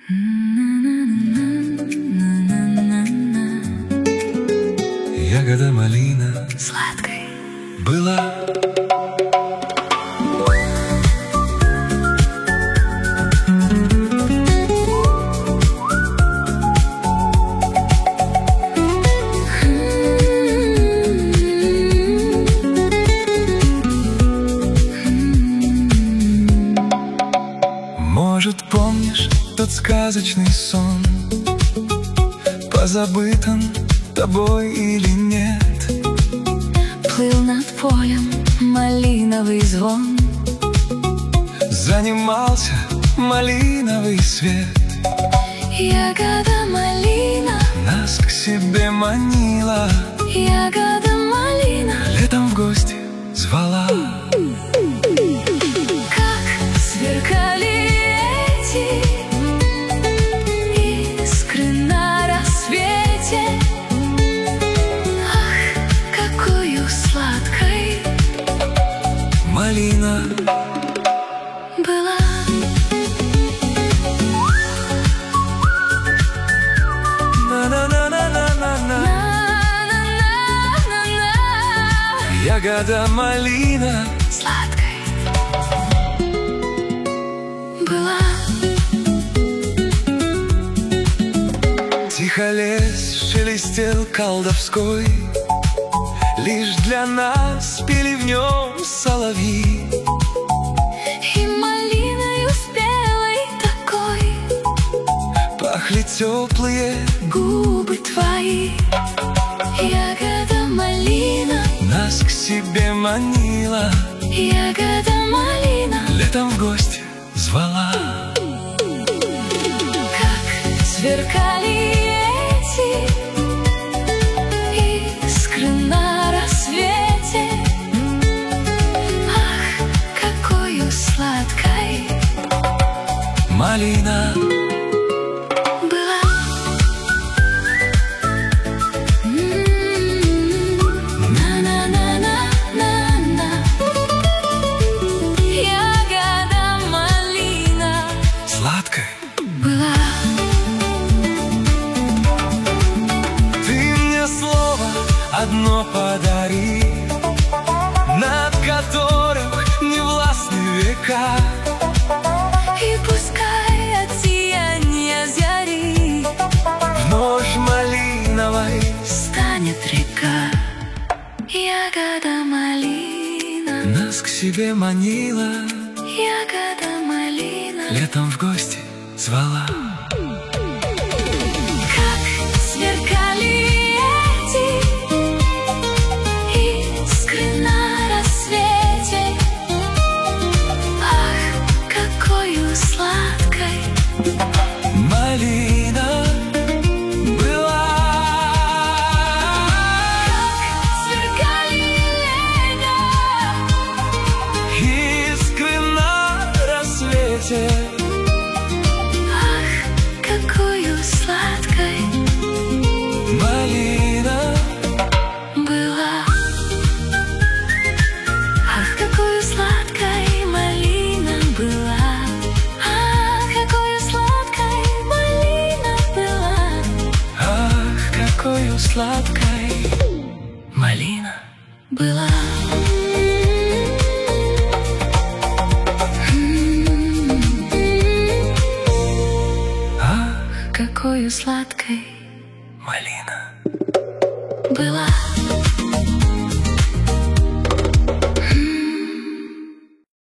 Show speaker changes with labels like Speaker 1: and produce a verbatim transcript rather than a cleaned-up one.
Speaker 1: Ягода малина
Speaker 2: сладкой
Speaker 1: была. Может, помнишь тот сказочный сон, позабытым тобой или нет?
Speaker 2: Плыл над полем малиновый звон,
Speaker 1: занимался малиновый свет.
Speaker 2: Ягода малина
Speaker 1: нас к себе манила,
Speaker 2: ягода малина
Speaker 1: летом в гости звала.
Speaker 2: Как сверкали эти искры на рассвете, ах, какою сладкой
Speaker 1: малина
Speaker 2: была.
Speaker 1: Ягода малина
Speaker 2: сладкой была.
Speaker 1: Тихо лес шелестел колдовской, лишь для нас пели в нем соловьи.
Speaker 2: И малиною спелой такой
Speaker 1: пахли теплые
Speaker 2: губы твои. Ягода малина
Speaker 1: нас к себе манила,
Speaker 2: ягода малина
Speaker 1: летом в гости звала.
Speaker 2: Как сверкали эти искры на рассвете, ах, какою сладкой
Speaker 1: малина
Speaker 2: была. Была.
Speaker 1: Ты мне слово одно подари, над которым не властны века.
Speaker 2: И пускай от сияния зари
Speaker 1: в ночь малиновой
Speaker 2: станет река. Ягода малина
Speaker 1: нас к себе манила,
Speaker 2: ягода малина
Speaker 1: летом в гости звала.
Speaker 2: Как сверкали эти искры на рассвете, ах, какою сладкой
Speaker 1: малина была.
Speaker 2: Как сверкали лето,
Speaker 1: искры на рассвете,
Speaker 2: какою сладкой
Speaker 1: малина
Speaker 2: была. Ах, какою сладкой малина была. Ах, какою сладкой малина была.
Speaker 1: ах, какою сладкой
Speaker 2: Малина была. Какою сладкой
Speaker 1: малина
Speaker 2: была.